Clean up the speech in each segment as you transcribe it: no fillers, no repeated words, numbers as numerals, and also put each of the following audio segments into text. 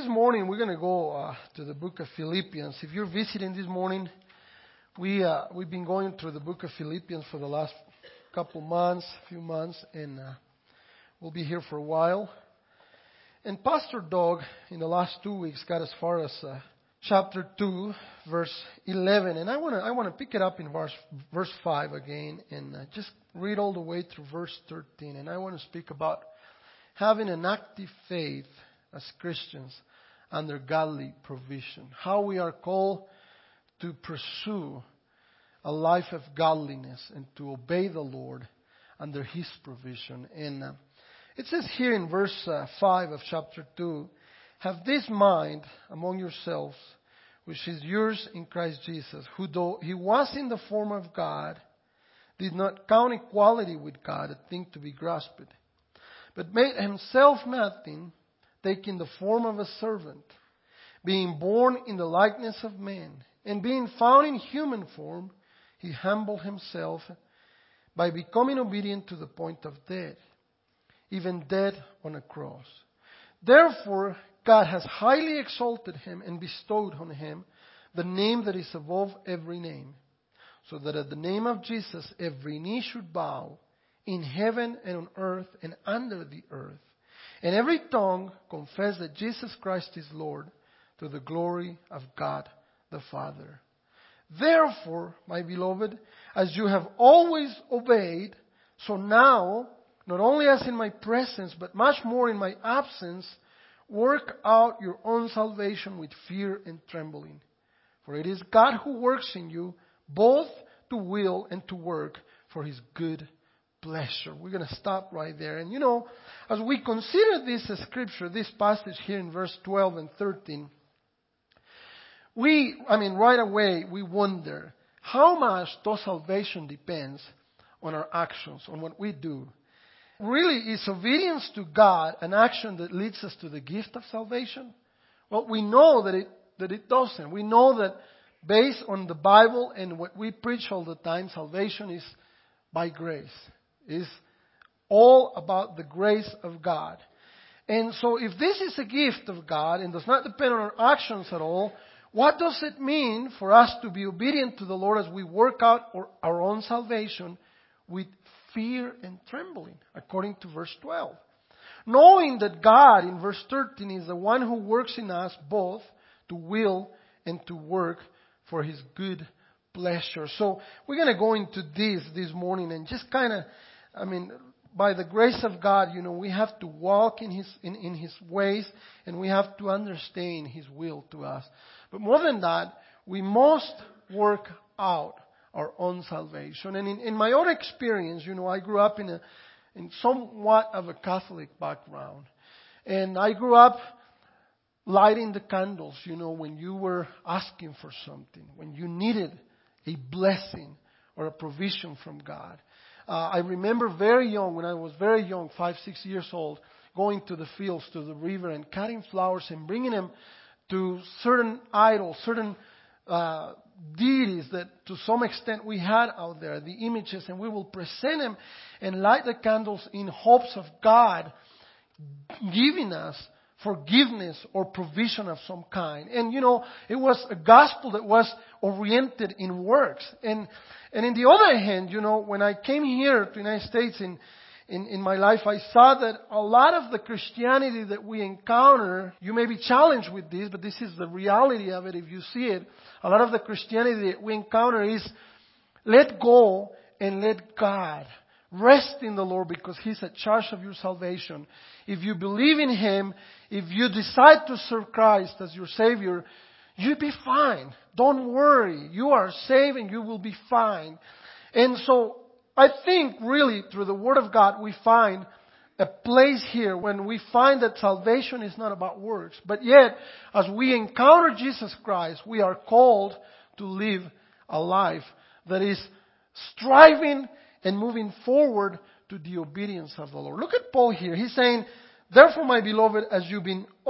morning we're going to go to the book of Philippians. If you're visiting this morning, we've been going through the book of Philippians for the last few months, and we'll be here for a while. And Pastor Doug, in the last 2 weeks, got as far as chapter 2, verse 11. And I want to pick it up in verse 5 again and just read all the way through verse 13. And I want to speak about having an active faith as Christians under godly provision. How we are called to pursue a life of godliness and to obey the Lord under His provision. And it says here in verse 5 of chapter 2, have this mind among yourselves, which is yours in Christ Jesus, who though He was in the form of God, did not count equality with God a thing to be grasped, but made Himself nothing, taking the form of a servant, being born in the likeness of men, and being found in human form, He humbled Himself by becoming obedient to the point of death, even death on a cross. Therefore, God has highly exalted Him and bestowed on Him the name that is above every name, so that at the name of Jesus every knee should bow, in heaven and on earth and under the earth, and every tongue confess that Jesus Christ is Lord, to the glory of God the Father. Therefore, my beloved, as you have always obeyed, so now, not only as in my presence, but much more in my absence, work out your own salvation with fear and trembling. For it is God who works in you, both to will and to work for His good pleasure. We're going to stop right there. And as we consider this scripture, this passage here in verse 12 and 13, right away we wonder how much does salvation depends on our actions, on what we do. Really, is obedience to God an action that leads us to the gift of salvation? Well, we know that it doesn't. We know that based on the Bible and what we preach all the time, salvation is by grace. It's all about the grace of God. And so if this is a gift of God and does not depend on our actions at all, what does it mean for us to be obedient to the Lord as we work out our own salvation with fear and trembling, according to verse 12? Knowing that God, in verse 13, is the one who works in us both to will and to work for His good pleasure. So we're going to go into this morning and just by the grace of God, we have to walk in His ways, and we have to understand His will to us. But more than that, we must work out our own salvation. And in my own experience, I grew up in somewhat of a Catholic background. And I grew up lighting the candles, when you were asking for something, when you needed a blessing or a provision from God. I remember when I was very young, 5, 6 years old, going to the fields, to the river, and cutting flowers and bringing them to certain idols, certain deities that to some extent we had out there, the images, and we will present them and light the candles in hopes of God giving us forgiveness or provision of some kind. And it was a gospel that was oriented in works. And in the other hand, when I came here to the United States in my life, I saw that a lot of the Christianity that we encounter, you may be challenged with this, but this is the reality of it if you see it. A lot of the Christianity that we encounter is let go and let God. Rest in the Lord because He's in charge of your salvation. If you believe in Him, if you decide to serve Christ as your Savior, you'll be fine. Don't worry. You are saved and you will be fine. And so I think really through the Word of God we find a place here when we find that salvation is not about works. But yet, as we encounter Jesus Christ, we are called to live a life that is striving and moving forward to the obedience of the Lord. Look at Paul here. He's saying, therefore, my beloved, as you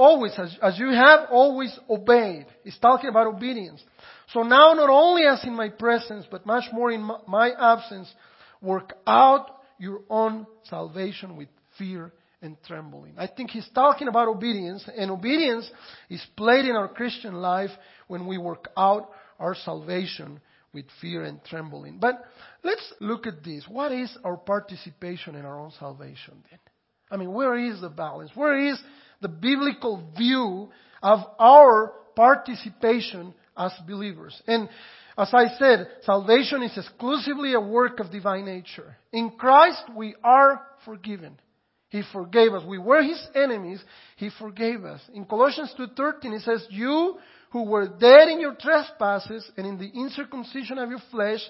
have always obeyed. He's talking about obedience. So now, not only as in my presence, but much more in my absence, work out your own salvation with fear and trembling. I think he's talking about obedience, and obedience is played in our Christian life when we work out our salvation with fear and trembling. But let's look at this. What is our participation in our own salvation then? I mean, where is the balance? Where is the biblical view of our participation as believers? And as I said, salvation is exclusively a work of divine nature. In Christ, we are forgiven. He forgave us. We were His enemies. He forgave us. In Colossians 2:13, it says, "You who were dead in your trespasses and in the uncircumcision of your flesh,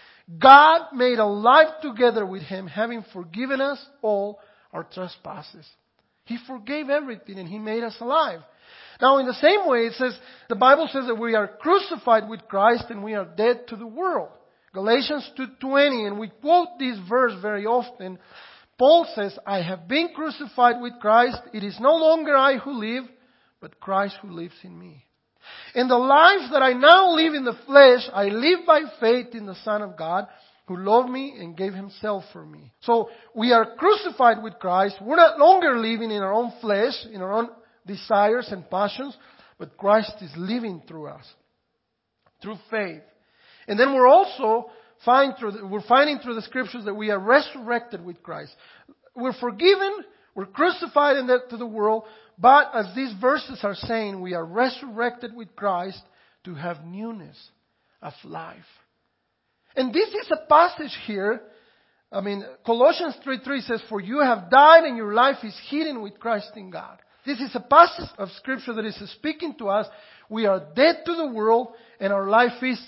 God made alive together with Him, having forgiven us all our trespasses." He forgave everything and He made us alive. Now, in the same way, it says, the Bible says that we are crucified with Christ and we are dead to the world. Galatians 2:20, and we quote this verse very often. Paul says, "I have been crucified with Christ. It is no longer I who live, but Christ who lives in me. In the life that I now live in the flesh, I live by faith in the Son of God, who loved me and gave Himself for me." So we are crucified with Christ. We're not longer living in our own flesh, in our own desires and passions, but Christ is living through us, through faith. And then we're also finding through the Scriptures that we are resurrected with Christ. We're forgiven, we're crucified in that to the world, but as these verses are saying, we are resurrected with Christ to have newness of life. And this is a passage here. I mean, Colossians 3:3 says, "For you have died and your life is hidden with Christ in God." This is a passage of Scripture that is speaking to us. We are dead to the world and our life is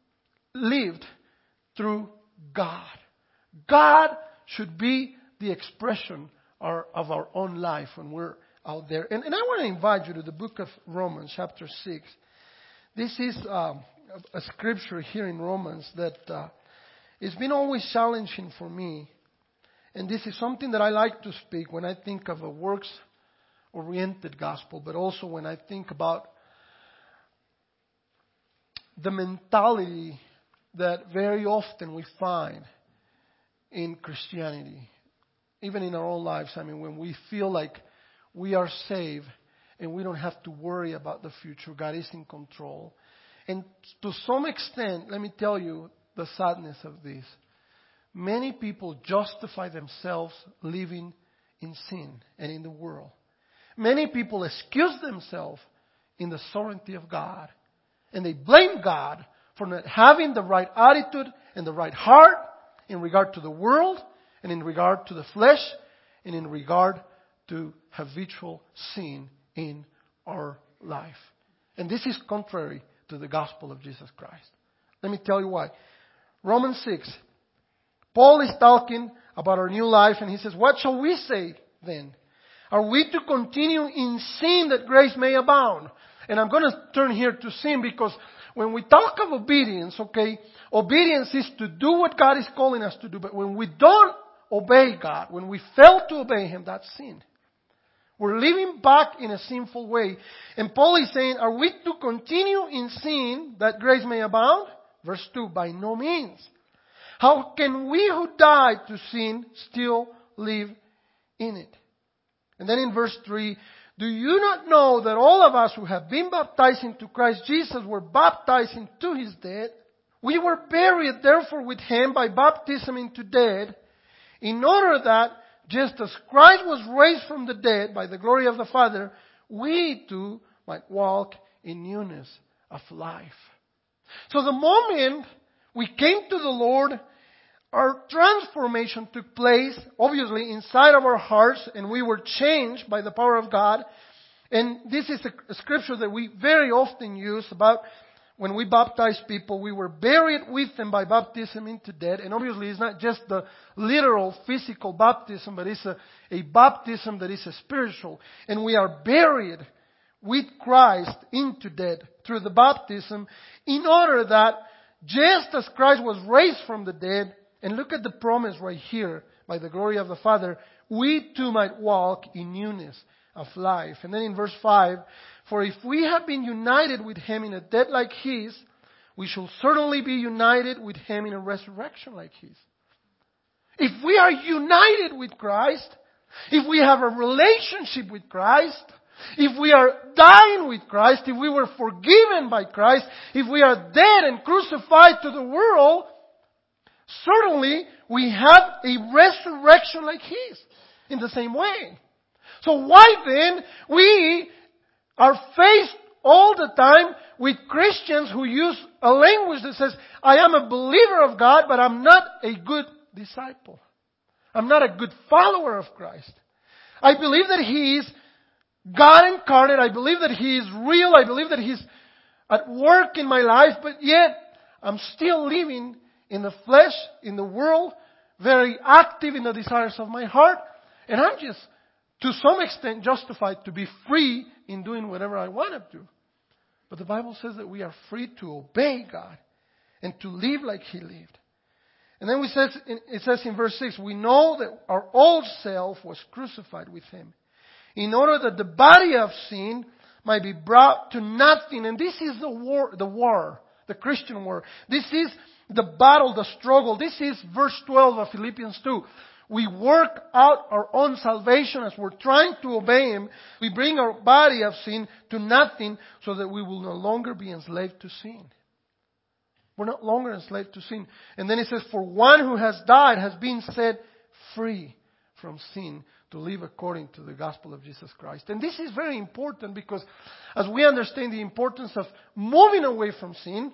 lived through God. God should be the expression of our own life when we're out there. And I want to invite you to the book of Romans, chapter 6. This is a scripture here in Romans that it's been always challenging for me. And this is something that I like to speak when I think of a works-oriented gospel, but also when I think about the mentality that very often we find in Christianity, even in our own lives. I mean, when we feel like we are saved and we don't have to worry about the future, God is in control. And to some extent, let me tell you the sadness of this. Many people justify themselves living in sin and in the world. Many people excuse themselves in the sovereignty of God. And they blame God for not having the right attitude and the right heart in regard to the world and in regard to the flesh and in regard to habitual sin in our life. And this is contrary to the gospel of Jesus Christ. Let me tell you why. Romans 6. Paul is talking about our new life and he says, "What shall we say then? Are we to continue in sin that grace may abound?" And I'm going to turn here to sin because when we talk of obedience, okay, obedience is to do what God is calling us to do. But when we don't obey God, when we fail to obey Him, that's sin. We're living back in a sinful way. And Paul is saying, are we to continue in sin that grace may abound? Verse 2, by no means. How can we who died to sin still live in it? And then in verse 3, do you not know that all of us who have been baptized into Christ Jesus were baptized into His death? We were buried therefore with Him by baptism into death, in order that just as Christ was raised from the dead by the glory of the Father, we too might walk in newness of life. So the moment we came to the Lord, our transformation took place, obviously, inside of our hearts, and we were changed by the power of God. And this is a scripture that we very often use about when we baptize people. We were buried with them by baptism into death. And obviously, it's not just the literal physical baptism, but it's a baptism that is spiritual. And we are buried with Christ into death through the baptism, in order that just as Christ was raised from the dead, and look at the promise right here, by the glory of the Father, we too might walk in newness of life. And then in verse 5, for if we have been united with Him in a death like His, we shall certainly be united with Him in a resurrection like His. If we are united with Christ, if we have a relationship with Christ, if we are dying with Christ, if we were forgiven by Christ, if we are dead and crucified to the world, certainly we have a resurrection like His in the same way. So why then we are faced all the time with Christians who use a language that says, I am a believer of God, but I'm not a good disciple. I'm not a good follower of Christ. I believe that He is God incarnate. I believe that He is real. I believe that He's at work in my life, but yet I'm still living in the flesh, in the world, very active in the desires of my heart, and I'm just, to some extent, justified to be free in doing whatever I want to do. But the Bible says that we are free to obey God and to live like He lived. And then it says in verse 6, we know that our old self was crucified with Him, in order that the body of sin might be brought to nothing. And this is the Christian war. This is the battle, the struggle. This is verse 12 of Philippians 2. We work out our own salvation as we're trying to obey Him. We bring our body of sin to nothing so that we will no longer be enslaved to sin. We're no longer enslaved to sin. And then it says, for one who has died has been set free from sin to live according to the gospel of Jesus Christ. And this is very important because as we understand the importance of moving away from sin,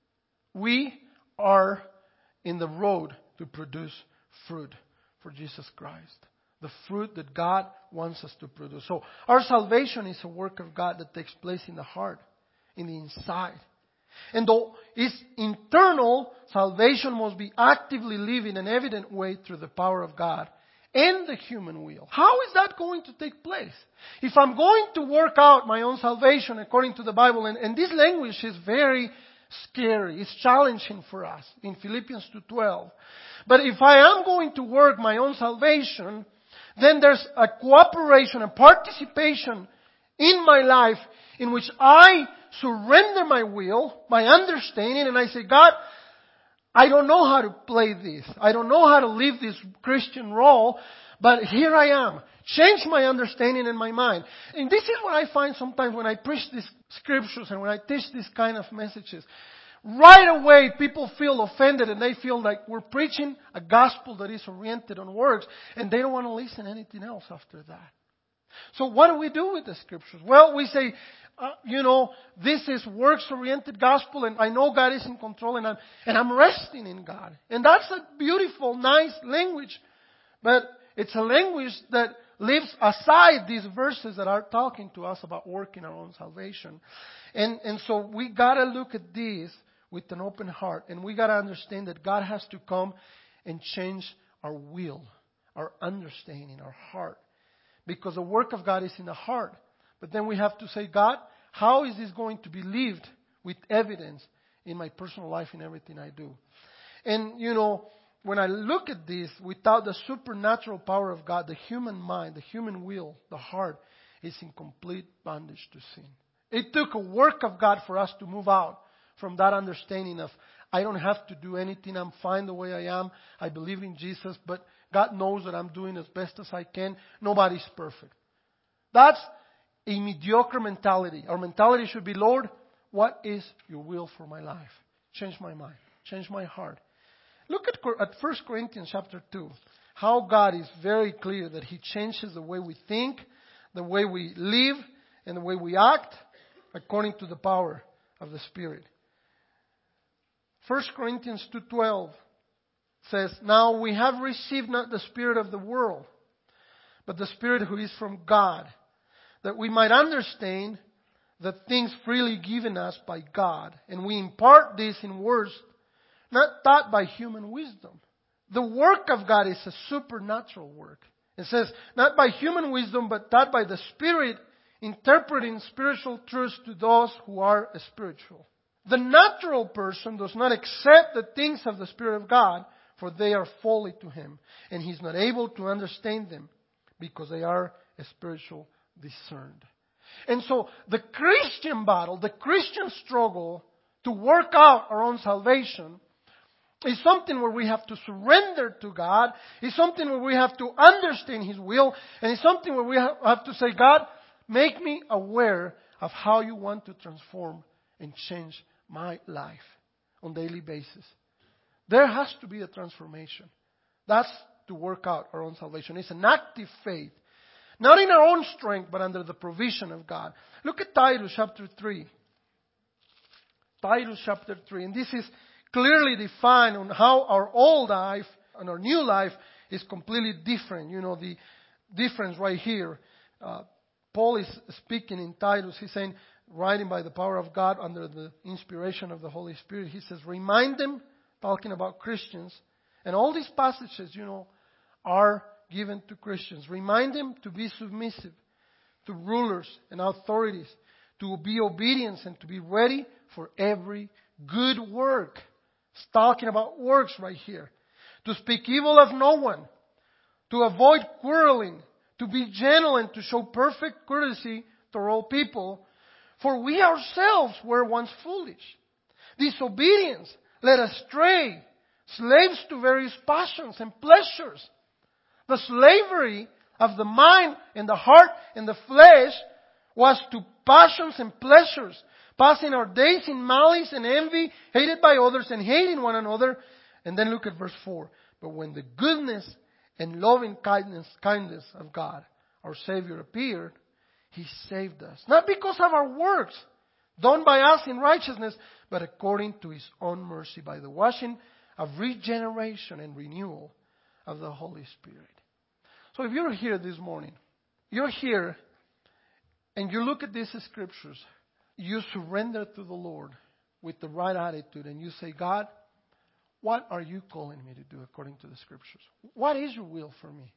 we are in the road to produce fruit for Jesus Christ. The fruit that God wants us to produce. So our salvation is a work of God that takes place in the heart, in the inside. And though it's internal, salvation must be actively lived in an evident way through the power of God and the human will. How is that going to take place? If I'm going to work out my own salvation according to the Bible, and this language is very scary, it's challenging for us in Philippians 2:12. But if I am going to work my own salvation, then there's a cooperation, a participation in my life in which I surrender my will, my understanding, and I say, God, I don't know how to play this. I don't know how to live this Christian role, but here I am. Change my understanding and my mind. And this is what I find sometimes when I preach these scriptures and when I teach these kind of messages. Right away, people feel offended and they feel like we're preaching a gospel that is oriented on works, and they don't want to listen to anything else after that. So what do we do with the scriptures? Well, we say, this is works-oriented gospel, and I know God is in control, and I'm resting in God. And that's a beautiful, nice language, but it's a language that leaves aside these verses that are talking to us about working our own salvation. And so we gotta look at these with an open heart, and we gotta understand that God has to come and change our will, our understanding, our heart. Because the work of God is in the heart. But then we have to say, God, how is this going to be lived with evidence in my personal life in everything I do? And, when I look at this, without the supernatural power of God, the human mind, the human will, the heart is in complete bondage to sin. It took a work of God for us to move out from that understanding of, I don't have to do anything, I'm fine the way I am, I believe in Jesus, but God knows that I'm doing as best as I can. Nobody's perfect. That's a mediocre mentality. Our mentality should be, Lord, what is your will for my life? Change my mind. Change my heart. Look at 1 Corinthians chapter 2. How God is very clear that He changes the way we think, the way we live, and the way we act according to the power of the Spirit. 1 Corinthians 2:12 says, now we have received not the spirit of the world, but the Spirit who is from God, that we might understand the things freely given us by God. And we impart this in words not taught by human wisdom. The work of God is a supernatural work. It says, not by human wisdom, but taught by the Spirit, interpreting spiritual truths to those who are spiritual. The natural person does not accept the things of the Spirit of God, for they are folly to him, and he's not able to understand them, because they are spiritual discerned. And so the Christian battle, the Christian struggle to work out our own salvation It's something where we have to surrender to God. It's something where we have to understand His will. And it's something where we have to say, God, make me aware of how you want to transform and change my life on a daily basis. There has to be a transformation. That's to work out our own salvation. It's an active faith. Not in our own strength, but under the provision of God. Look at Titus chapter 3. Titus chapter 3. And this is clearly defined on how our old life and our new life is completely different. You know, the difference right here. Paul is speaking in Titus. He's saying, writing by the power of God under the inspiration of the Holy Spirit. He says, remind them, talking about Christians. And all these passages, you know, are given to Christians. Remind them to be submissive to rulers and authorities, to be obedient and to be ready for every good work. It's talking about works right here. To speak evil of no one, to avoid quarreling, to be gentle and to show perfect courtesy to all people. For we ourselves were once foolish, disobedient, led astray, slaves to various passions and pleasures. The slavery of the mind and the heart and the flesh was to passions and pleasures, passing our days in malice and envy, hated by others and hating one another. And then look at verse 4. But when the goodness and loving kindness of God, our Savior, appeared, He saved us. Not because of our works, done by us in righteousness, but according to His own mercy, by the washing of regeneration and renewal of the Holy Spirit. So if you're here this morning, you're here and you look at these scriptures, you surrender to the Lord with the right attitude and you say, God, what are you calling me to do according to the scriptures? What is your will for me?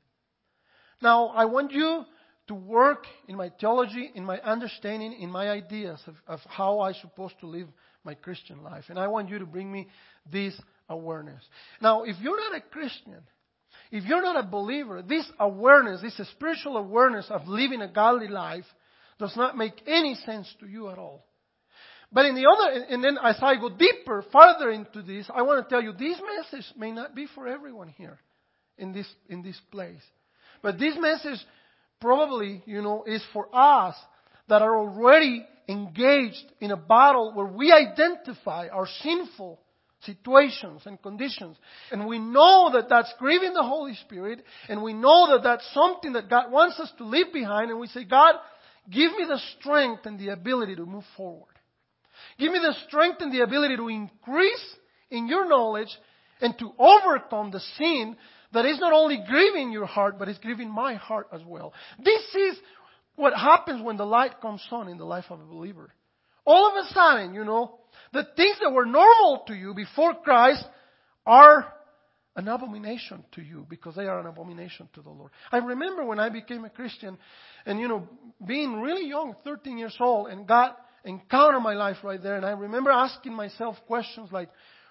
Now, I want you to work in my theology, in my understanding, in my ideas of how I'm supposed to live my Christian life. And I want you to bring me this awareness. Now, if you're not a Christian, if you're not a believer, this awareness, this spiritual awareness of living a godly life does not make any sense to you at all. But and then as I go deeper, farther into this, I want to tell you this message may not be for everyone here in this place. But this message probably, is for us that are already engaged in a battle where we identify our sinful situations and conditions. And we know that that's grieving the Holy Spirit. And we know that that's something that God wants us to leave behind. And we say, God, give me the strength and the ability to move forward. Give me the strength and the ability to increase in your knowledge and to overcome the sin that is not only grieving your heart, but is grieving my heart as well. This is what happens when the light comes on in the life of a believer. All of a sudden, the things that were normal to you before Christ are an abomination to you because they are an abomination to the Lord. I remember when I became a Christian and, being really young, 13 years old, and God encountered my life right there. And I remember asking myself questions like,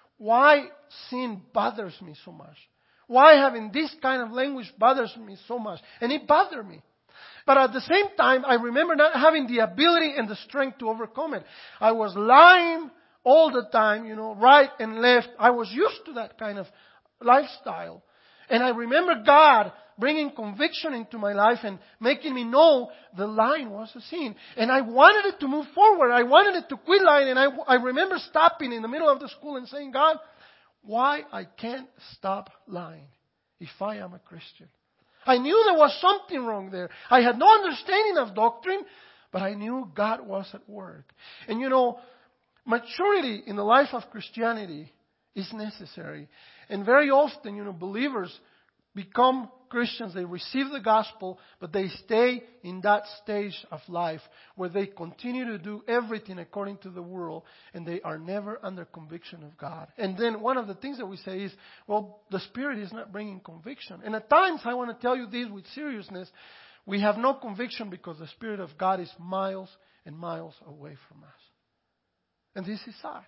why sin bothers me so much? Why having this kind of language bothers me so much? And it bothered me. But at the same time, I remember not having the ability and the strength to overcome it. I was lying all the time, right and left. I was used to that kind of lifestyle. And I remember God bringing conviction into my life and making me know the lying was a sin. And I wanted it to move forward. I wanted it to quit lying. And I remember stopping in the middle of the school and saying, God, why I can't stop lying if I am a Christian? I knew there was something wrong there. I had no understanding of doctrine, but I knew God was at work. And maturity in the life of Christianity is necessary. And very often, believers become Christians. They receive the gospel, but they stay in that stage of life where they continue to do everything according to the world, and they are never under conviction of God. And then one of the things that we say is, well, the Spirit is not bringing conviction. And at times, I want to tell you this with seriousness, we have no conviction because the Spirit of God is miles and miles away from us. And this is sad.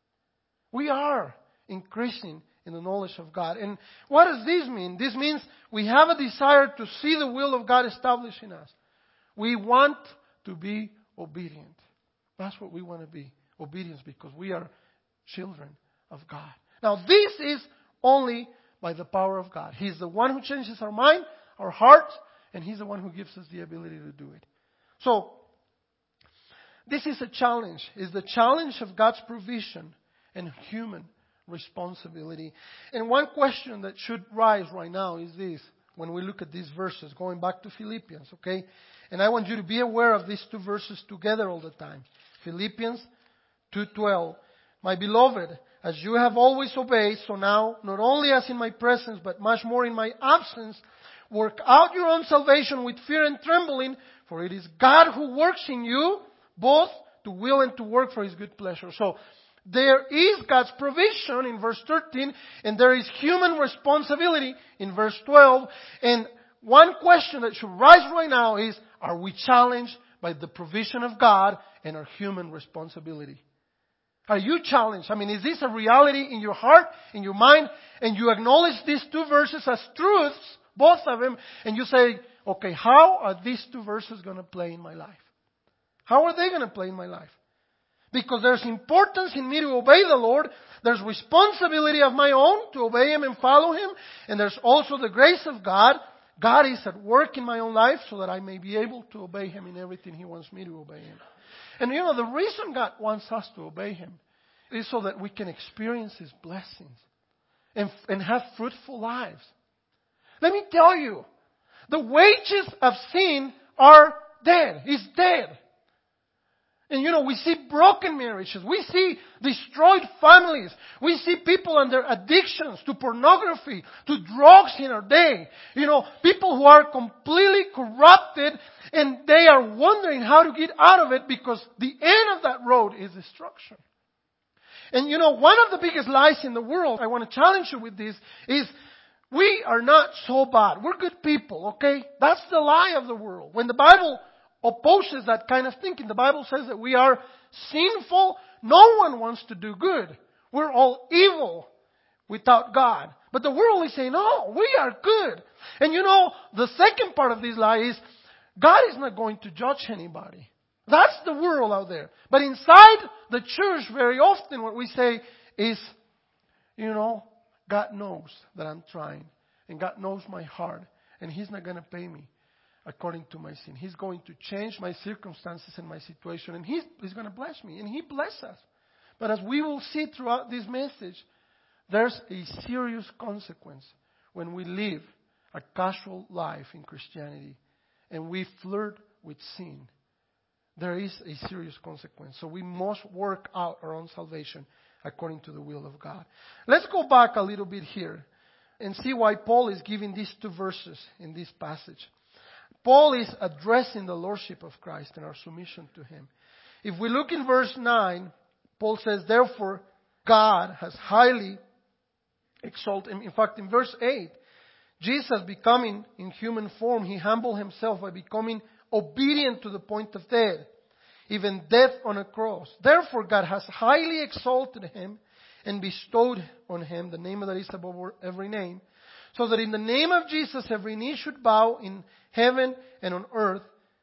We are increasing in the knowledge of God. And what does this mean? This means we have a desire to see the will of God established in us. We want to be obedient. That's what we want to be. Obedience, because we are children of God. Now, this is only by the power of God. He's the one who changes our mind, our heart, and He's the one who gives us the ability to do it. So, this is a challenge. It's the challenge of God's provision and human responsibility. And one question that should rise right now is this, when we look at these verses, going back to Philippians, okay? And I want you to be aware of these two verses together all the time. Philippians 2:12. My beloved, as you have always obeyed, so now, not only as in my presence, but much more in my absence, work out your own salvation with fear and trembling, for it is God who works in you, both to will and to work for His good pleasure. So, there is God's provision in verse 13, and there is human responsibility in verse 12. And one question that should rise right now is, are we challenged by the provision of God and our human responsibility? Are you challenged? I mean, is this a reality in your heart, in your mind, and you acknowledge these two verses as truths, both of them, and you say, okay, how are these two verses going to play in my life? How are they going to play in my life? Because there's importance in me to obey the Lord. There's responsibility of my own to obey Him and follow Him. And there's also the grace of God. God is at work in my own life so that I may be able to obey Him in everything He wants me to obey Him. And you know, the reason God wants us to obey Him is so that we can experience His blessings and have fruitful lives. Let me tell you, the wages of sin are dead. It's dead. And you know, we see broken marriages. We see destroyed families. We see people under addictions to pornography, to drugs in our day. You know, people who are completely corrupted and they are wondering how to get out of it because the end of that road is destruction. And you know, one of the biggest lies in the world, I want to challenge you with this, is we are not so bad. We're good people, okay? That's the lie of the world. When the Bible opposes that kind of thinking. The Bible says that we are sinful. No one wants to do good. We're all evil without God. But the world is saying, no, we are good. And you know, the second part of this lie is God is not going to judge anybody. That's the world out there. But inside the church, very often what we say is, you know, God knows that I'm trying. And God knows my heart. And He's not going to pay me according to my sin. He's going to change my circumstances and my situation. And He's going to bless me. And He blesses us. But as we will see throughout this message, there's a serious consequence when we live a casual life in Christianity and we flirt with sin. There is a serious consequence. So we must work out our own salvation according to the will of God. Let's go back a little bit here and see why Paul is giving these two verses in this passage. Paul is addressing the lordship of Christ and our submission to Him. If we look in verse 9, Paul says, therefore, God has highly exalted. In fact, in verse 8, Jesus becoming in human form, He humbled Himself by becoming obedient to the point of death, even death on a cross. Therefore, God has highly exalted Him and bestowed on Him the name that is above every name, so that in the name of Jesus every knee should bow in heaven and on earth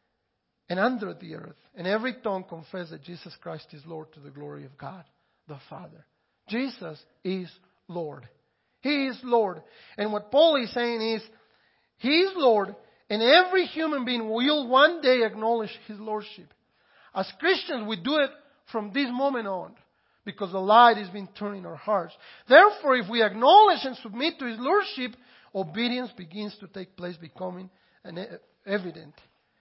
and under the earth, and every tongue confess that Jesus Christ is Lord to the glory of God the Father. Jesus is Lord. He is Lord. And what Paul is saying is, He is Lord, and every human being will one day acknowledge His lordship. As Christians, we do it from this moment on, because the light has been turned in our hearts. Therefore, if we acknowledge and submit to His lordship, obedience begins to take place, becoming an evidence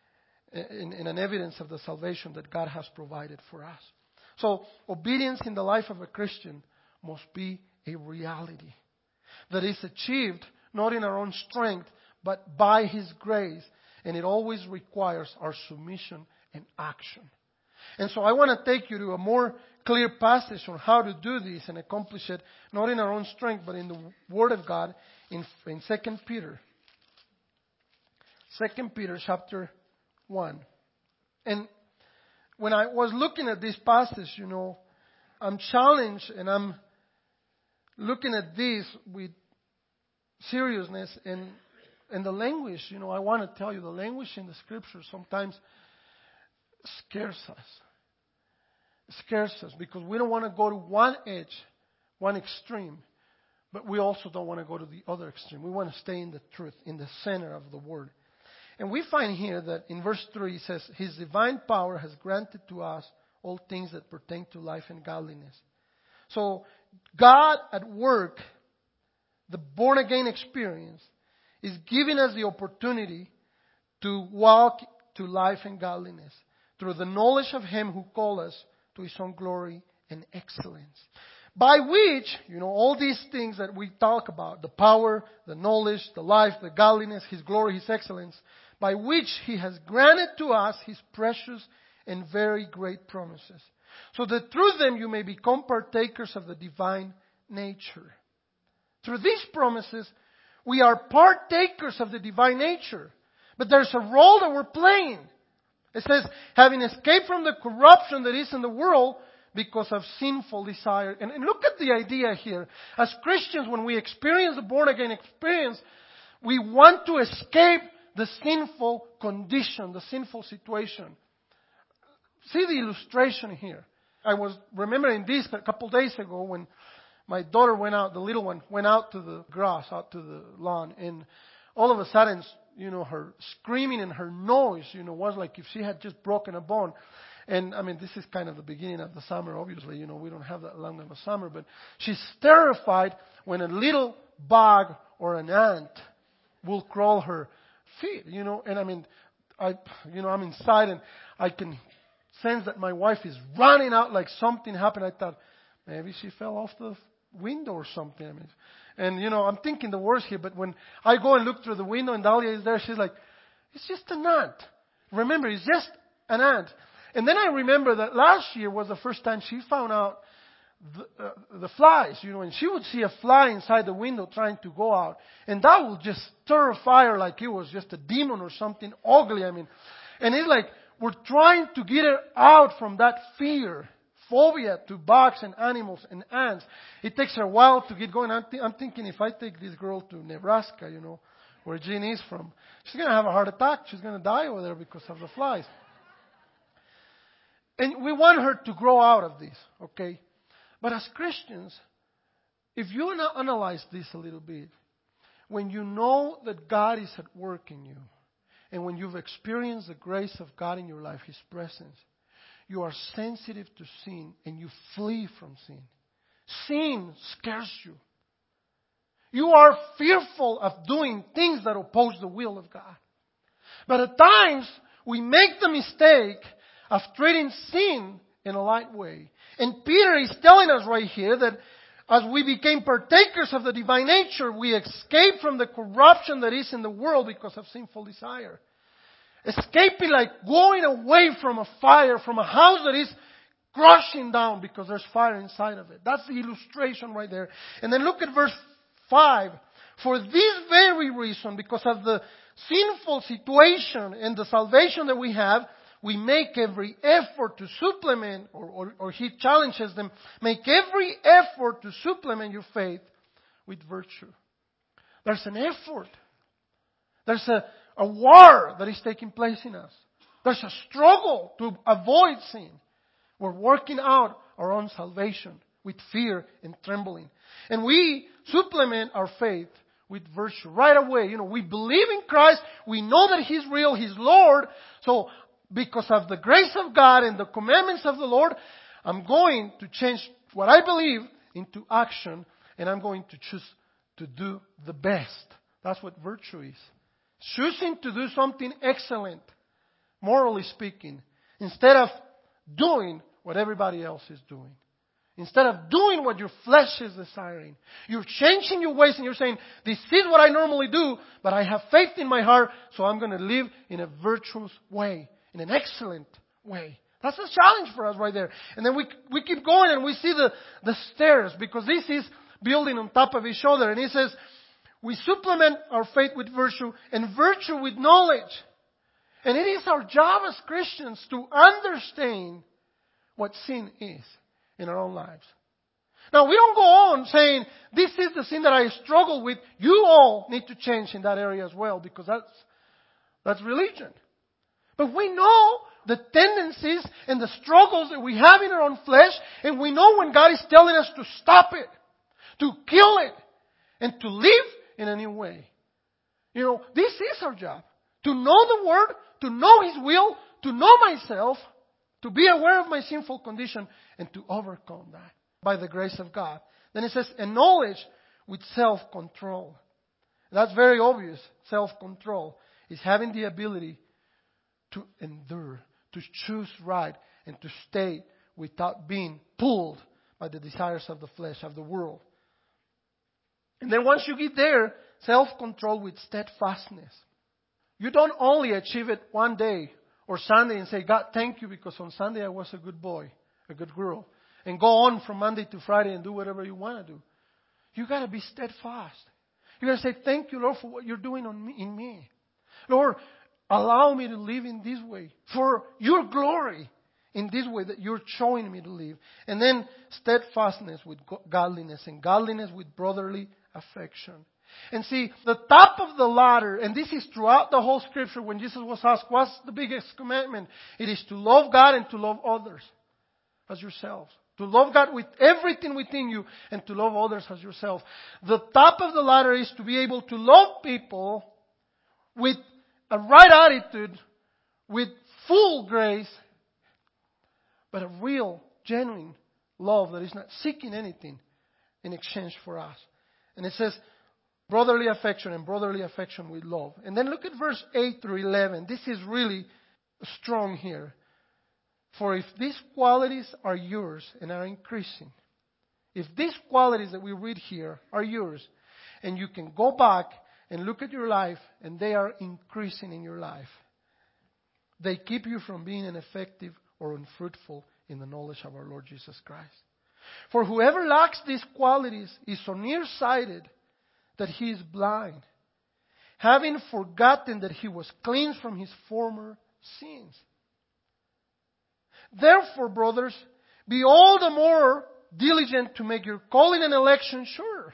of the salvation that God has provided for us. So, obedience in the life of a Christian must be a reality that is achieved not in our own strength, but by His grace. And it always requires our submission and action. And so I want to take you to a more clear passage on how to do this and accomplish it, not in our own strength, but in the Word of God in 2 Peter. 2 Peter chapter 1. And when I was looking at this passage, you know, I'm challenged and I'm looking at this with seriousness and the language, you know, I want to tell you, the language in the Scripture sometimes scares us. It scares us because we don't want to go to one edge one extreme. But we also don't want to go to the other extreme. We want to stay in the truth, in the center of the Word. And we find here that in verse 3 it says, His divine power has granted to us all things that pertain to life and godliness. So God at work, the born-again experience, is giving us the opportunity to walk to life and godliness through the knowledge of Him who called us to His own glory and excellence. By which, all these things that we talk about, the power, the knowledge, the life, the godliness, His glory, His excellence, by which He has granted to us His precious and very great promises, so that through them you may become partakers of the divine nature. Through these promises, we are partakers of the divine nature. But there's a role that we're playing. It says, having escaped from the corruption that is in the world because of sinful desire. And look at the idea here. As Christians, when we experience the born-again experience, we want to escape the sinful condition, the sinful situation. See the illustration here. I was remembering this a couple days ago when my daughter went out, the little one, went out to the grass, out to the lawn. And all of a sudden, her screaming and her noise, was like if she had just broken a bone. And this is kind of the beginning of the summer, obviously. We don't have that long of a summer. But she's terrified when a little bug or an ant will crawl her feet, And I'm inside and I can sense that my wife is running out like something happened. I thought, maybe she fell off the window or something. I'm thinking the worst here. But when I go and look through the window and Dahlia is there, she's like, it's just an ant. Remember, it's just an ant. And then I remember that last year was the first time she found out the flies, and she would see a fly inside the window trying to go out. And that would just stir a fire like it was just a demon or something ugly. And it's like we're trying to get her out from that fear, phobia to bugs and animals and ants. It takes her a while to get going. I'm thinking if I take this girl to Nebraska, where Jean is from, she's going to have a heart attack. She's going to die over there because of the flies. And we want her to grow out of this, okay? But as Christians, if you analyze this a little bit, when you know that God is at work in you, and when you've experienced the grace of God in your life, His presence, you are sensitive to sin and you flee from sin. Sin scares you. You are fearful of doing things that oppose the will of God. But at times, we make the mistake of treating sin in a light way. And Peter is telling us right here that as we became partakers of the divine nature, we escaped from the corruption that is in the world because of sinful desire. Escaping like going away from a fire, from a house that is crushing down because there's fire inside of it. That's the illustration right there. And then look at verse 5. For this very reason, because of the sinful situation and the salvation that we have, we make every effort to supplement, or he challenges them, make every effort to supplement your faith with virtue. There's an effort. There's a war that is taking place in us. There's a struggle to avoid sin. We're working out our own salvation with fear and trembling. And we supplement our faith with virtue right away. We believe in Christ. We know that He's real. He's Lord. So because of the grace of God and the commandments of the Lord, I'm going to change what I believe into action, and I'm going to choose to do the best. That's what virtue is. Choosing to do something excellent, morally speaking, instead of doing what everybody else is doing. Instead of doing what your flesh is desiring. You're changing your ways and you're saying, this is what I normally do, but I have faith in my heart, so I'm going to live in a virtuous way. In an excellent way. That's a challenge for us right there. And then we keep going and we see the stairs, because this is building on top of each other. And he says, we supplement our faith with virtue and virtue with knowledge. And it is our job as Christians to understand what sin is in our own lives. Now, we don't go on saying, this is the sin that I struggle with. You all need to change in that area as well, because that's religion. But we know the tendencies and the struggles that we have in our own flesh, and we know when God is telling us to stop it. to kill it, and to live in a new way. You know, this is our job. To know the Word, to know His will, to know myself, to be aware of my sinful condition, and to overcome that by the grace of God. Then it says, and knowledge with self-control. That's very obvious. Self-control is having the ability to endure, to choose right, and to stay without being pulled by the desires of the flesh, of the world. And then once you get there, self-control with steadfastness. You don't only achieve it one day or Sunday and say, God, thank you because on Sunday I was a good boy, a good girl. And go on from Monday to Friday and do whatever you want to do. You got to be steadfast. You got to say, thank you, Lord, for what you're doing in me. Lord, allow me to live in this way for your glory, in this way that you're showing me to live. And then steadfastness with godliness, and godliness with brotherly affection. And see, the top of the ladder, and this is throughout the whole Scripture, when Jesus was asked, what's the biggest commandment? It is to love God and to love others as yourselves. To love God with everything within you and to love others as yourself. The top of the ladder is to be able to love people with a right attitude, with full grace, but a real, genuine love that is not seeking anything in exchange for us. And it says, brotherly affection, and brotherly affection with love. And then look at verse 8 through 11. This is really strong here. For if these qualities are yours and are increasing, if these qualities that we read here are yours, and you can go back and look at your life and they are increasing in your life, they keep you from being ineffective or unfruitful in the knowledge of our Lord Jesus Christ. For whoever lacks these qualities is so nearsighted that he is blind, having forgotten that he was cleansed from his former sins. Therefore, brothers, be all the more diligent to make your calling and election sure.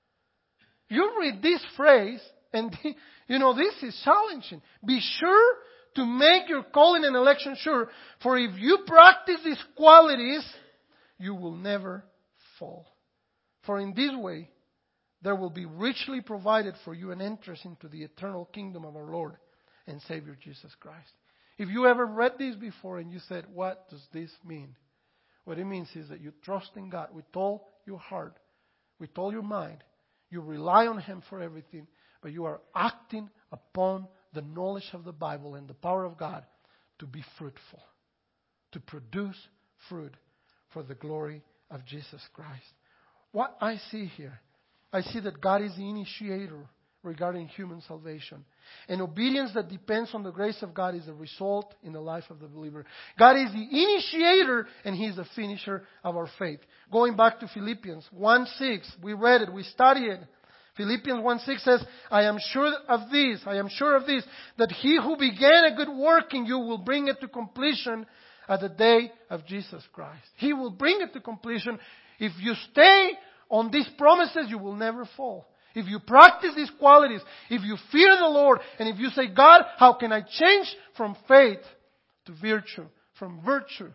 You read this phrase, and this is challenging. Be sure to make your calling and election sure, for if you practice these qualities, you will never fall. For in this way, there will be richly provided for you an entrance into the eternal kingdom of our Lord and Savior Jesus Christ. If you ever read this before and you said, what does this mean? What it means is that you trust in God with all your heart, with all your mind. You rely on Him for everything, but you are acting upon the knowledge of the Bible and the power of God to be fruitful, to produce fruit for the glory of Jesus Christ. What I see here, I see that God is the initiator regarding human salvation. And obedience that depends on the grace of God is a result in the life of the believer. God is the initiator and He is the finisher of our faith. Going back to Philippians 1:6, we read it, we studied it. Philippians 1:6 says, I am sure of this, that He who began a good work in you will bring it to completion at the day of Jesus Christ. He will bring it to completion. If you stay on these promises, you will never fall. If you practice these qualities, if you fear the Lord, and if you say, God, how can I change from faith to virtue, from virtue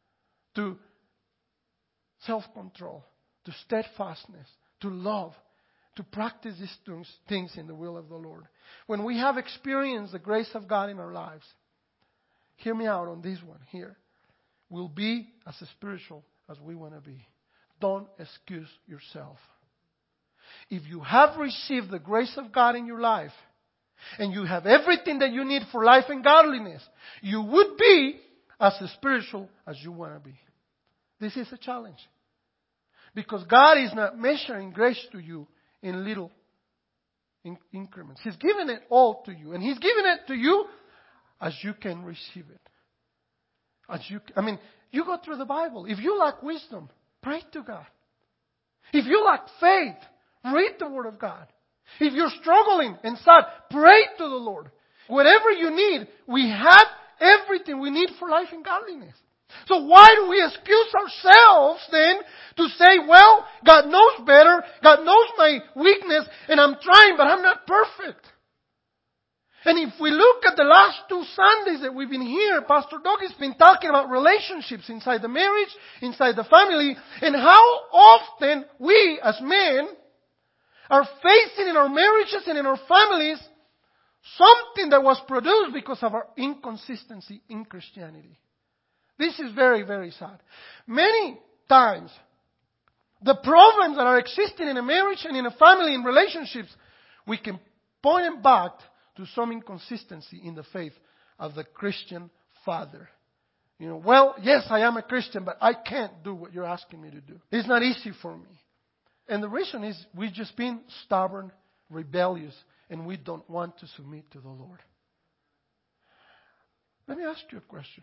to self-control, to steadfastness, to love, to practice these things in the will of the Lord. When we have experienced the grace of God in our lives, hear me out on this one here, we'll be as spiritual as we want to be. Don't excuse yourself. If you have received the grace of God in your life, and you have everything that you need for life and godliness, you would be as spiritual as you want to be. This is a challenge. Because God is not measuring grace to you in little increments. He's given it all to you. And He's given it to you as you can receive it. You go through the Bible. If you lack wisdom, pray to God. If you lack faith, read the Word of God. If you're struggling and sad, pray to the Lord. Whatever you need, we have everything we need for life and godliness. So why do we excuse ourselves then to say, well, God knows better, God knows my weakness, and I'm trying, but I'm not perfect. And if we look at the last 2 Sundays that we've been here, Pastor Doug has been talking about relationships inside the marriage, inside the family, and how often we as men are facing in our marriages and in our families something that was produced because of our inconsistency in Christianity. This is very, very sad. Many times, the problems that are existing in a marriage and in a family, in relationships, we can point them back to some inconsistency in the faith of the Christian father. Well, yes, I am a Christian, but I can't do what you're asking me to do. It's not easy for me. And the reason is we've just been stubborn, rebellious, and we don't want to submit to the Lord. Let me ask you a question.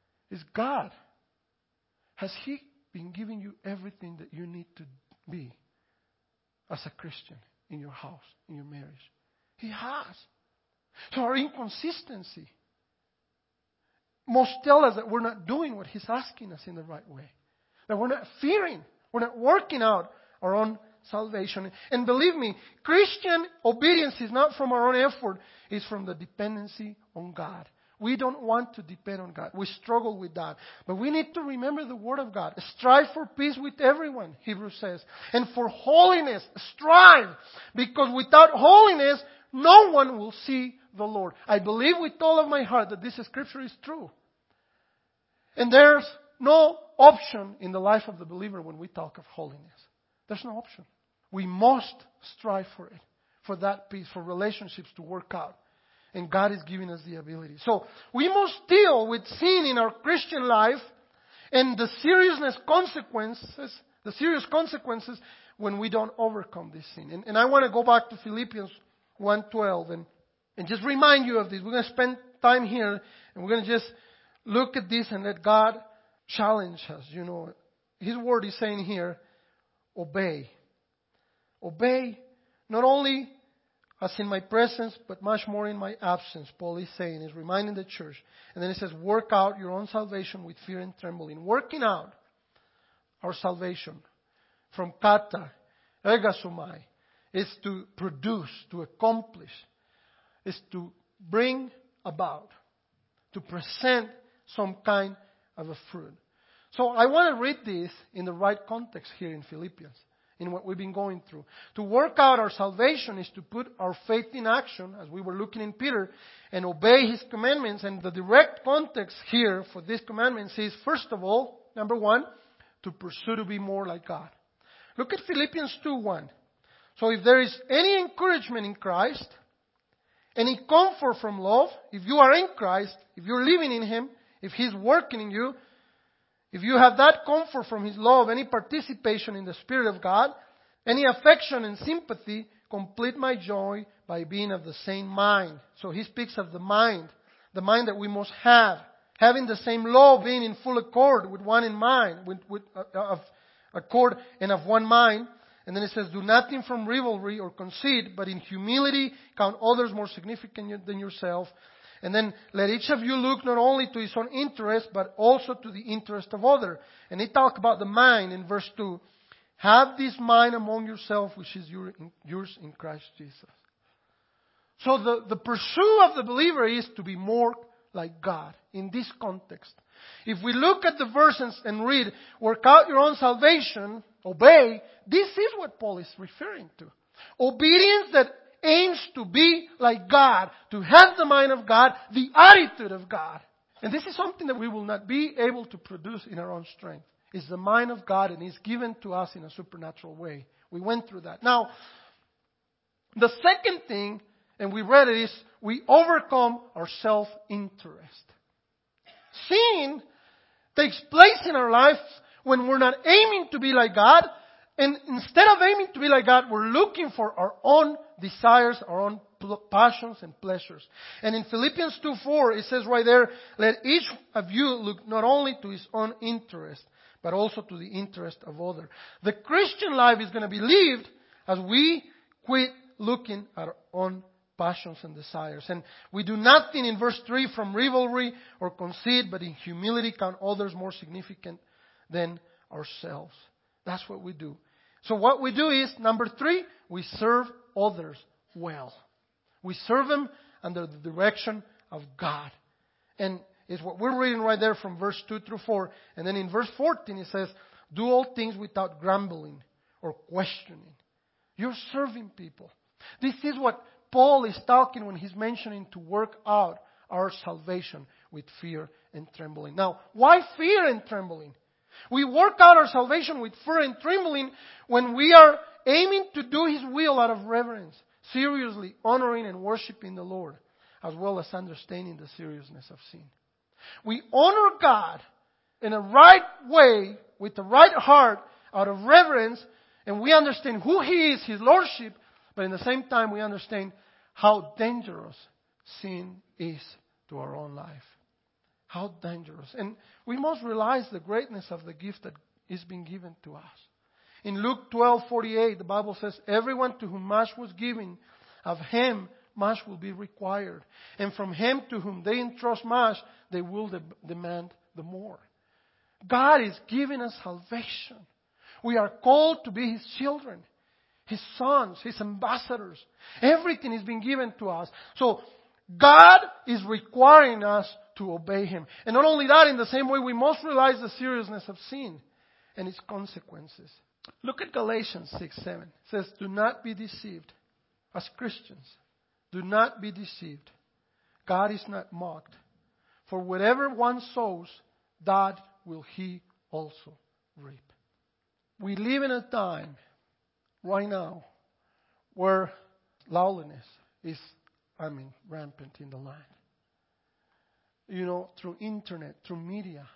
Has He been giving you everything that you need to be as a Christian in your house, in your marriage? He has. So our inconsistency must tell us that we're not doing what He's asking us in the right way. That we're not fearing. We're not working out our own salvation. And believe me, Christian obedience is not from our own effort. It's from the dependency on God. We don't want to depend on God. We struggle with that. But we need to remember the Word of God. Strive for peace with everyone, Hebrews says. And for holiness, strive. Because without holiness, no one will see the Lord. I believe with all of my heart that this scripture is true. And there's no option in the life of the believer when we talk of holiness. There's no option. We must strive for it, for that peace, for relationships to work out. And God is giving us the ability. So we must deal with sin in our Christian life and the serious consequences when we don't overcome this sin. And I want to go back to Philippians 1:12 and just remind you of this. We're going to spend time here and we're going to just look at this and let God challenge us. His word is saying here, obey. Obey, not only as in my presence, but much more in my absence, Paul is saying, is reminding the church. And then he says, work out your own salvation with fear and trembling. Working out our salvation from kata, ergasomai, is to produce, to accomplish, is to bring about, to present some kind of a fruit. So I want to read this in the right context here in Philippians, in what we've been going through. To work out our salvation is to put our faith in action, as we were looking in Peter, and obey His commandments. And the direct context here for these commandments is, first of all, number 1, to pursue to be more like God. Look at Philippians 2:1. So if there is any encouragement in Christ, any comfort from love, if you are in Christ, if you're living in Him, if He's working in you, if you have that comfort from His love, any participation in the Spirit of God, any affection and sympathy, complete my joy by being of the same mind. So he speaks of the mind that we must have. Having the same law, being in full accord with one in mind, of accord and of one mind. And then it says, do nothing from rivalry or conceit, but in humility count others more significant than yourself. And then let each of you look not only to his own interest, but also to the interest of others. And he talked about the mind in verse 2. Have this mind among yourself, which is yours in Christ Jesus. So the pursuit of the believer is to be more like God in this context. If we look at the verses and read, work out your own salvation, obey, this is what Paul is referring to. Obedience that aims to be like God, to have the mind of God, the attitude of God. And this is something that we will not be able to produce in our own strength. It's the mind of God, and it's given to us in a supernatural way. We went through that. Now, the second thing, and we read it, is we overcome our self-interest. Sin takes place in our lives when we're not aiming to be like God, and instead of aiming to be like God, we're looking for our own desires, our own passions and pleasures. And in Philippians 2:4, it says right there, let each of you look not only to his own interest, but also to the interest of others. The Christian life is going to be lived as we quit looking at our own passions and desires. And we do nothing in verse 3 from rivalry or conceit, but in humility count others more significant than ourselves. That's what we do. So what we do is, number 3, we serve others well. We serve them under the direction of God. And it's what we're reading right there from verse 2 through 4. And then in verse 14 it says, do all things without grumbling or questioning. You're serving people. This is what Paul is talking when he's mentioning to work out our salvation with fear and trembling. Now, why fear and trembling? We work out our salvation with fear and trembling when we are aiming to do His will out of reverence, seriously honoring and worshiping the Lord, as well as understanding the seriousness of sin. We honor God in a right way, with the right heart, out of reverence, and we understand who He is, His Lordship, but in the same time we understand how dangerous sin is to our own life. How dangerous. And we must realize the greatness of the gift that is being given to us. In Luke 12:48, the Bible says, everyone to whom much was given, of him much will be required. And from him to whom they entrust much, they will demand the more. God is giving us salvation. We are called to be His children, His sons, His ambassadors. Everything is being given to us. So God is requiring us to obey Him. And not only that, in the same way, we must realize the seriousness of sin and its consequences. Look at Galatians 6:7. It says, do not be deceived. As Christians, do not be deceived. God is not mocked. For whatever one sows, that will he also reap. We live in a time right now where lawlessness is, rampant in the land. Through internet, through media.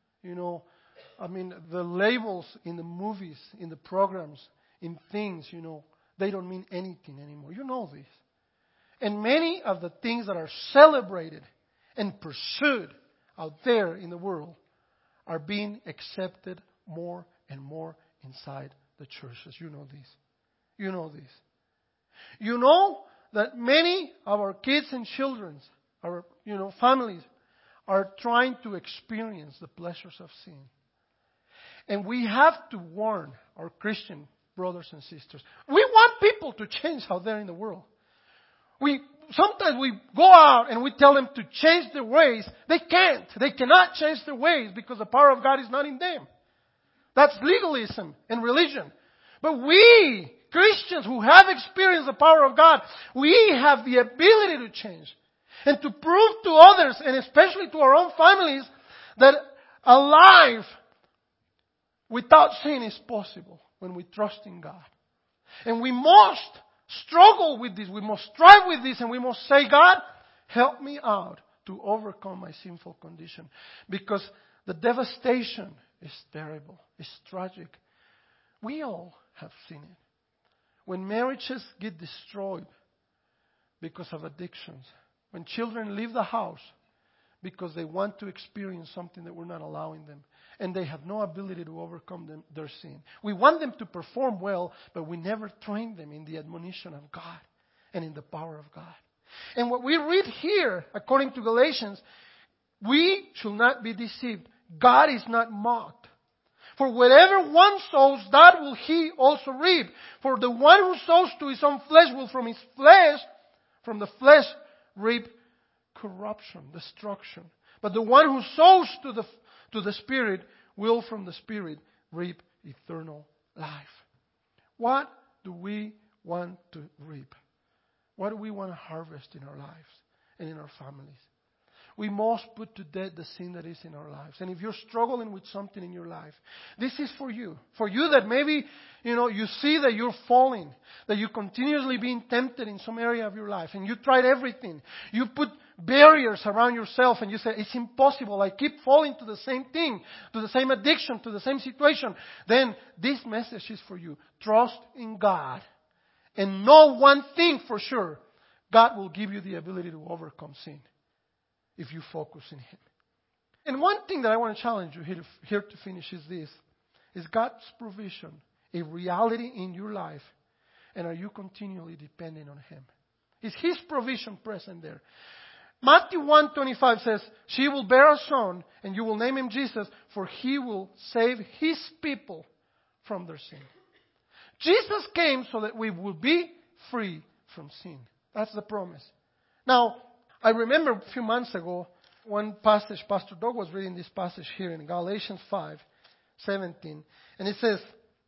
The labels in the movies, in the programs, in things, they don't mean anything anymore. You know this. And many of the things that are celebrated and pursued out there in the world are being accepted more and more inside the churches. You know this. You know this. You know that many of our kids and children, our families, are trying to experience the pleasures of sin. And we have to warn our Christian brothers and sisters. We want people to change out there in the world. Sometimes we go out and we tell them to change their ways. They can't. They cannot change their ways because the power of God is not in them. That's legalism and religion. But we, Christians who have experienced the power of God, we have the ability to change. And to prove to others, and especially to our own families, that a life without sin is possible when we trust in God. And we must struggle with this. We must strive with this. And we must say, God, help me out to overcome my sinful condition. Because the devastation is terrible. It's tragic. We all have seen it. When marriages get destroyed because of addictions. When children leave the house because they want to experience something that we're not allowing them. And they have no ability to overcome their sin. We want them to perform well, but we never train them in the admonition of God and in the power of God. And what we read here, according to Galatians, we should not be deceived. God is not mocked. For whatever one sows, that will he also reap. For the one who sows to his own flesh will from the flesh reap corruption, destruction. But the one who sows to the Spirit will from the Spirit reap eternal life. What do we want to reap? What do we want to harvest in our lives and in our families? We must put to death the sin that is in our lives. And if you're struggling with something in your life, this is for you. For you that maybe, you see that you're falling, that you're continuously being tempted in some area of your life, and you tried everything. You put barriers around yourself and you say, it's impossible. I keep falling to the same thing, to the same addiction, to the same situation. Then this message is for you. Trust in God. And know one thing for sure. God will give you the ability to overcome sin if you focus in Him. And one thing that I want to challenge you here to finish is this. Is God's provision a reality in your life? And are you continually depending on Him? Is His provision present there? Matthew 1:25 says, she will bear a son, and you will name him Jesus, for he will save his people from their sin. Jesus came so that we will be free from sin. That's the promise. Now, I remember a few months ago, one passage, Pastor Doug was reading this passage here in Galatians 5:17, and it says,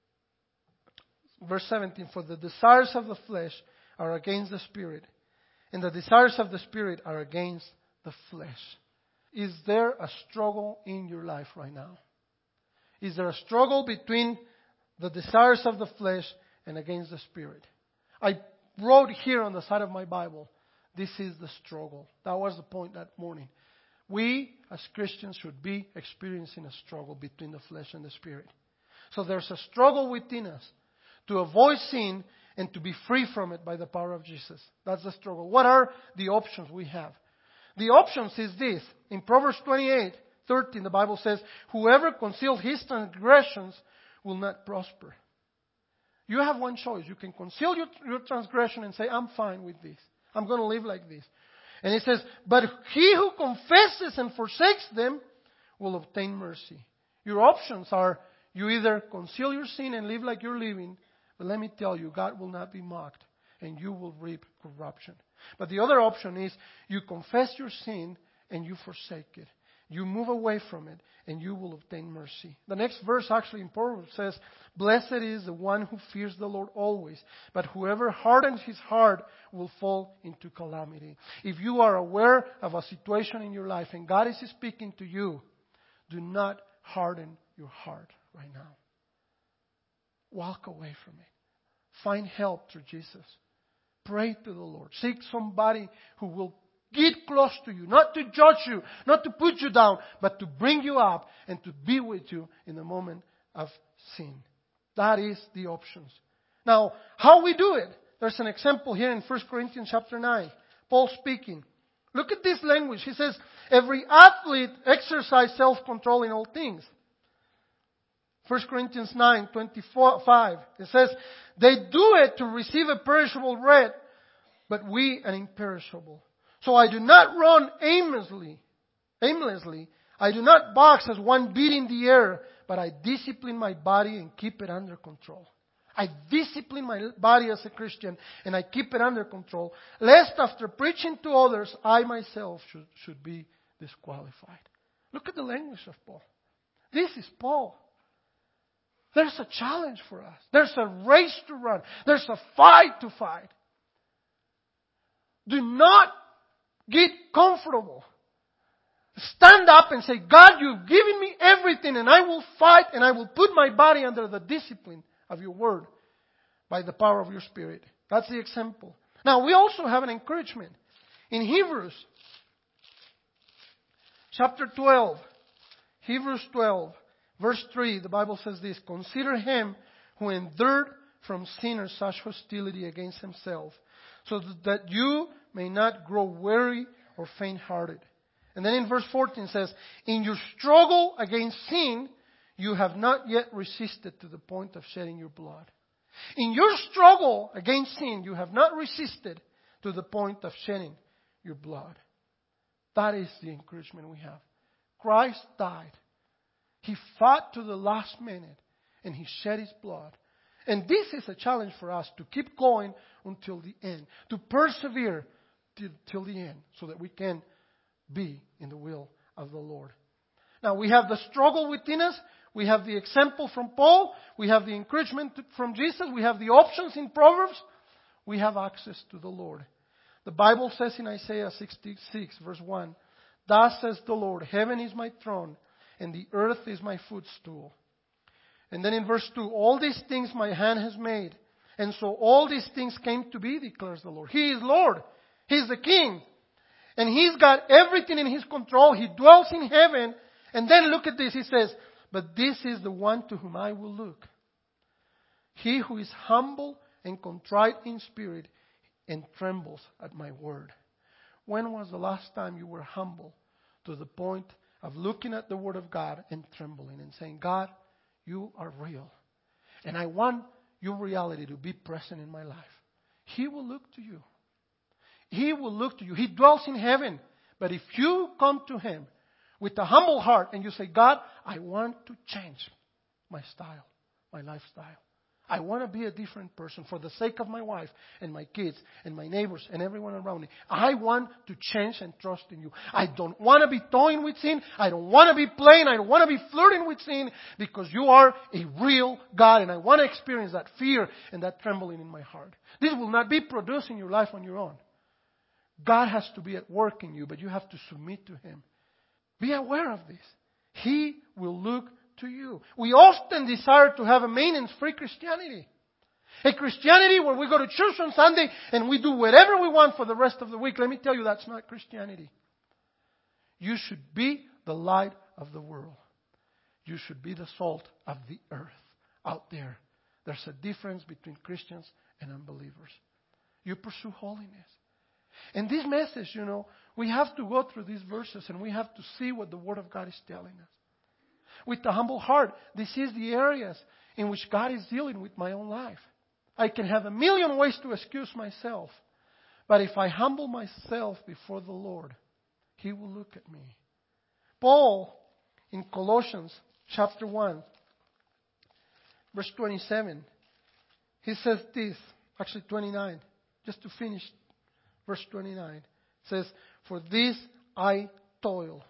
verse 17, "For the desires of the flesh are against the Spirit, and the desires of the Spirit are against the flesh." Is there a struggle in your life right now? Is there a struggle between the desires of the flesh and against the Spirit? I wrote here on the side of my Bible, this is the struggle. That was the point that morning. We, as Christians, should be experiencing a struggle between the flesh and the Spirit. So there's a struggle within us to avoid sin and to be free from it by the power of Jesus. That's the struggle. What are the options we have? The options is this. In Proverbs 28:13, the Bible says, "Whoever conceals his transgressions will not prosper." You have one choice. You can conceal your transgression and say, "I'm fine with this. I'm going to live like this." And it says, "But he who confesses and forsakes them will obtain mercy." Your options are, you either conceal your sin and live like you're living, but let me tell you, God will not be mocked, and you will reap corruption. But the other option is, you confess your sin and you forsake it. You move away from it, and you will obtain mercy. The next verse actually in Proverbs says, "Blessed is the one who fears the Lord always, but whoever hardens his heart will fall into calamity." If you are aware of a situation in your life and God is speaking to you, do not harden your heart right now. Walk away from it. Find help through Jesus. Pray to the Lord. Seek somebody who will get close to you, not to judge you, not to put you down, but to bring you up and to be with you in the moment of sin. That is the options. Now, how we do it? There's an example here in 1 Corinthians chapter 9. Paul speaking. Look at this language. He says, "Every athlete exercises self-control in all things." 1 Corinthians 9:25. It says, "They do it to receive a perishable bread, but we an imperishable. So I do not run aimlessly. I do not box as one beating the air, but I discipline my body and keep it under control." I discipline my body as a Christian, and I keep it under control, lest after preaching to others, I myself should be disqualified. Look at the language of Paul. This is Paul. There's a challenge for us. There's a race to run. There's a fight to fight. Do not get comfortable. Stand up and say, "God, you've given me everything, and I will fight, and I will put my body under the discipline of your word by the power of your Spirit." That's the example. Now, we also have an encouragement. In Hebrews chapter 12, Hebrews 12, verse 3, the Bible says this, "Consider him who endured from sinners such hostility against himself, so that you may not grow weary or faint-hearted." And then in verse 14 says, "In your struggle against sin, you have not yet resisted to the point of shedding your blood." In your struggle against sin, you have not resisted to the point of shedding your blood. That is the encouragement we have. Christ died. He fought to the last minute, and He shed His blood. And this is a challenge for us to keep going until the end, to persevere till the end, so that we can be in the will of the Lord. Now, we have the struggle within us. We have the example from Paul. We have the encouragement from Jesus. We have the options in Proverbs. We have access to the Lord. The Bible says in Isaiah 66, verse 1, "Thus says the Lord, heaven is my throne, and the earth is my footstool." And then in verse 2, "All these things my hand has made, and so all these things came to be, declares the Lord." He is Lord. He is the King. And He's got everything in His control. He dwells in heaven. And then look at this. He says, "But this is the one to whom I will look. He who is humble and contrite in spirit and trembles at my word." When was the last time you were humble to the point of looking at the Word of God and trembling and saying, "God, you are real. And I want your reality to be present in my life"? He will look to you. He will look to you. He dwells in heaven. But if you come to Him with a humble heart and you say, "God, I want to change my style, my lifestyle. I want to be a different person for the sake of my wife and my kids and my neighbors and everyone around me. I want to change and trust in you. I don't want to be toying with sin. I don't want to be playing. I don't want to be flirting with sin, because you are a real God, and I want to experience that fear and that trembling in my heart. This will not be produced in your life on your own. God has to be at work in you, but you have to submit to Him. Be aware of this. He will look to you. We often desire to have a maintenance-free Christianity. A Christianity where we go to church on Sunday and we do whatever we want for the rest of the week. Let me tell you, that's not Christianity. You should be the light of the world. You should be the salt of the earth out there. There's a difference between Christians and unbelievers. You pursue holiness. And this message, we have to go through these verses and we have to see what the Word of God is telling us. With the humble heart, this is the areas in which God is dealing with my own life. I can have a million ways to excuse myself, but if I humble myself before the Lord, He will look at me. Paul, in Colossians chapter 1, verse 27, he says this, actually 29, just to finish verse 29, says, "For this I toil."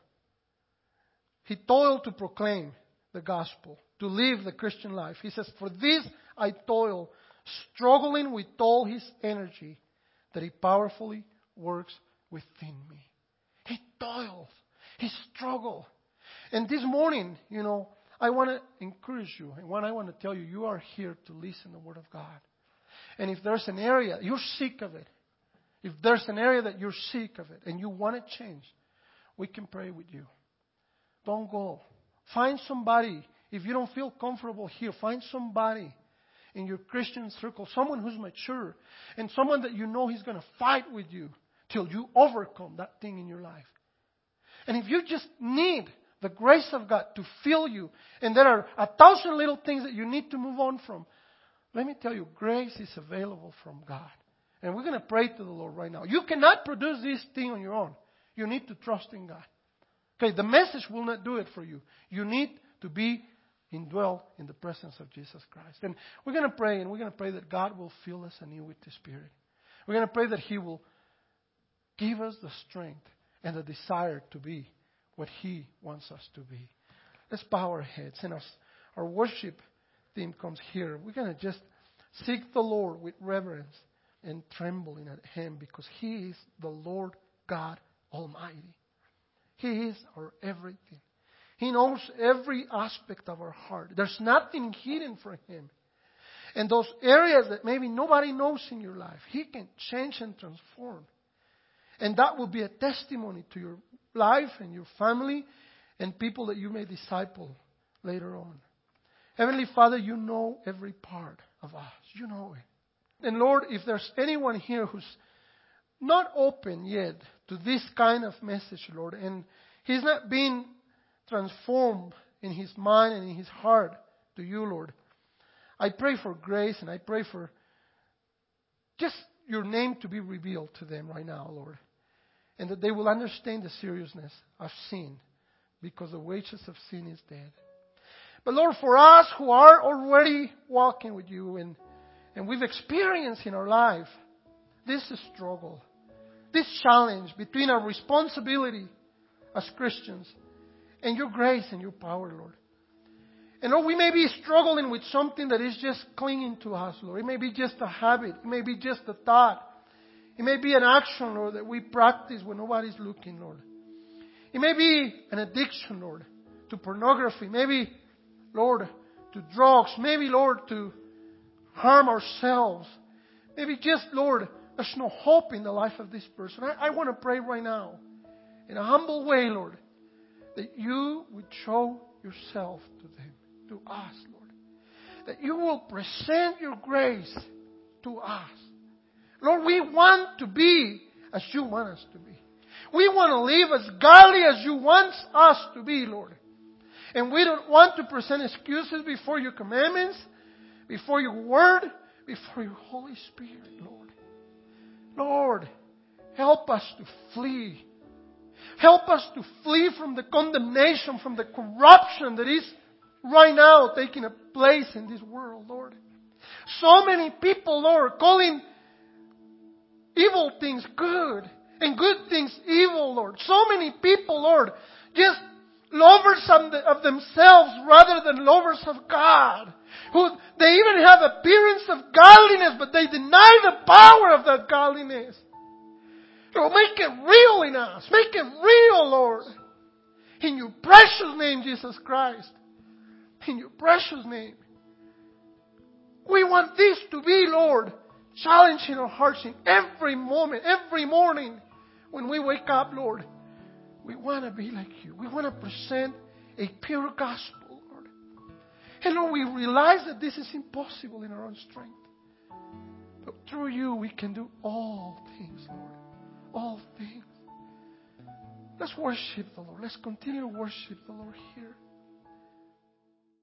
He toiled to proclaim the gospel, to live the Christian life. He says, "For this I toil, struggling with all His energy that He powerfully works within me." He toils. He struggles. And this morning, I want to encourage you. And I want to tell you, you are here to listen to the Word of God. And if there's an area, you're sick of it. If there's an area that you're sick of it and you want to change, we can pray with you. Don't go. Find somebody. If you don't feel comfortable here, find somebody in your Christian circle, someone who's mature, and someone that you know He's going to fight with you till you overcome that thing in your life. And if you just need the grace of God to fill you, and there are 1,000 little things that you need to move on from, let me tell you, grace is available from God. And we're going to pray to the Lord right now. You cannot produce this thing on your own. You need to trust in God. Okay, the message will not do it for you. You need to be indwelt in the presence of Jesus Christ. And we're going to pray, and we're going to pray that God will fill us anew with the Spirit. We're going to pray that He will give us the strength and the desire to be what He wants us to be. Let's bow our heads. And as our worship team comes here, we're going to just seek the Lord with reverence and trembling at Him, because He is the Lord God Almighty. He is our everything. He knows every aspect of our heart. There's nothing hidden from Him. And those areas that maybe nobody knows in your life, He can change and transform. And that will be a testimony to your life and your family and people that you may disciple later on. Heavenly Father, You know every part of us. You know it. And Lord, if there's anyone here who's not open yet to this kind of message, Lord, and he's not being transformed in his mind and in his heart to You, Lord, I pray for grace, and I pray for just Your name to be revealed to them right now, Lord, and that they will understand the seriousness of sin, because the wages of sin is death. But Lord, for us who are already walking with You and we've experienced in our life this struggle, this challenge between our responsibility as Christians and Your grace and Your power, Lord. And Lord, we may be struggling with something that is just clinging to us, Lord. It may be just a habit. It may be just a thought. It may be an action, Lord, that we practice when nobody's looking, Lord. It may be an addiction, Lord, to pornography. Maybe, Lord, to drugs. Maybe, Lord, to harm ourselves. Maybe just, Lord, there's no hope in the life of this person. I want to pray right now in a humble way, Lord, that You would show Yourself to them, to us, Lord. That You will present Your grace to us. Lord, we want to be as You want us to be. We want to live as godly as You want us to be, Lord. And we don't want to present excuses before Your commandments, before Your word, before Your Holy Spirit, Lord. Lord, help us to flee. Help us to flee from the condemnation, from the corruption that is right now taking a place in this world, Lord. So many people, Lord, calling evil things good and good things evil, Lord. So many people, Lord, just lovers of themselves rather than lovers of God. Who they even have appearance of godliness, but they deny the power of that godliness. Lord, make it real in us. Make it real, Lord. In your precious name, Jesus Christ. In your precious name. We want this to be, Lord, challenging our hearts in every moment, every morning when we wake up, Lord. We want to be like you. We want to present a pure gospel, Lord. And Lord, we realize that this is impossible in our own strength. But through you, we can do all things, Lord. All things. Let's worship the Lord. Let's continue to worship the Lord here.